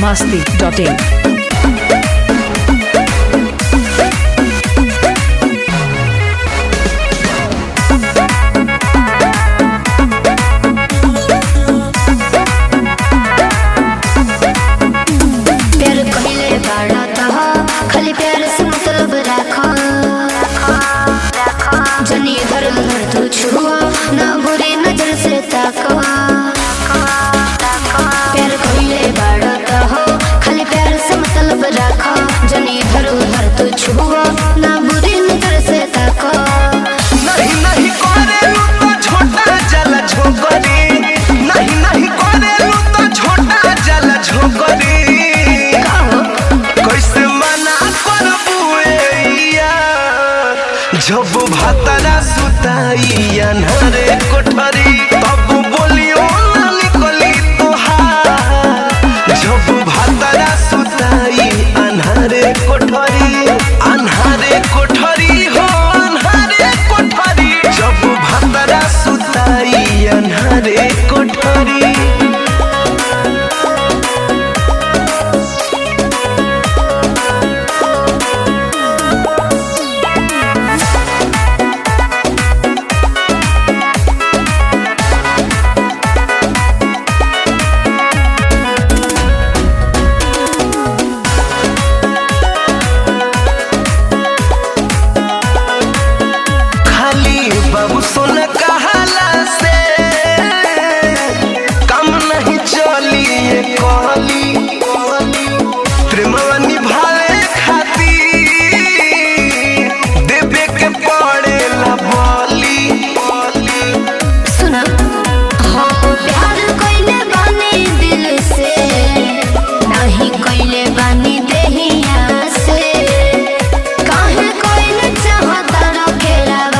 biharmasti.in जब भातरा सुताई अन्हारे कोठरी तब बोलियो ना निकली तोहार। जब भातरा सुताई अन्हारे कोठरी हो अन्हारे कोठरी जब भातरा सुताई अन्हारे कोठरी। बाबू सोन कहाला से काम नहीं चली ये कहली प्रेमवा निभावे खातिर देवे के पड़ेला बोली। सुना हम प्यार कइले बानी दिल से नहीं कइले बानी देहिया से काहे कइले चाहता रखेलावा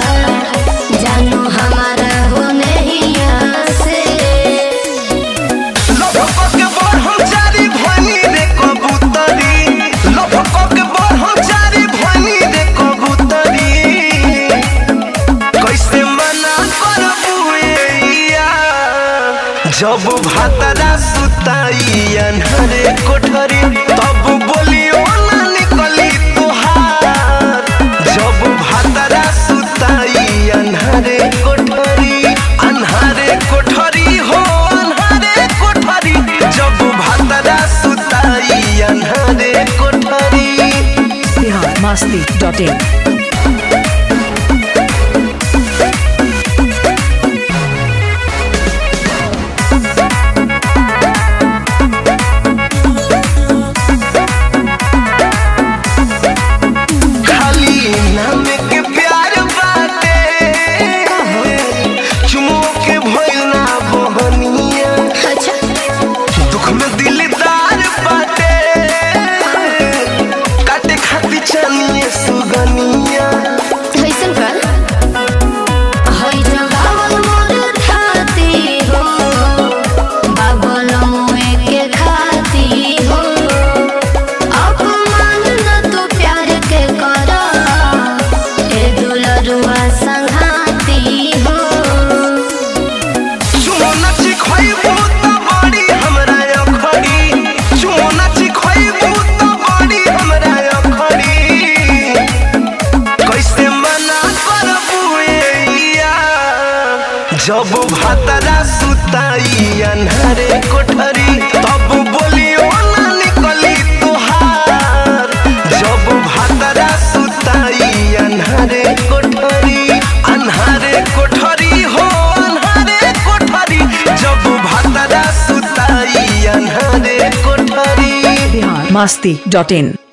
जब भातरा सुताई अन्हारे कोठरी तब बोलियो ना निकली तोहार। जब भातरा सुताई अन्हारे कोठरी हो अन्हारे कोठरी जब भातरा सुताई अन्हारे कोठरी। biharmasti.in जब भातरा सुताई अन्हारे कोठरी तब बोलियो ना निकली तोहार। जब भातरा सुताई अन्हारे कोठरी हो अन्हारे कोठरी जब भातरा सुताई अन्हारे कोठरी। biharmasti.in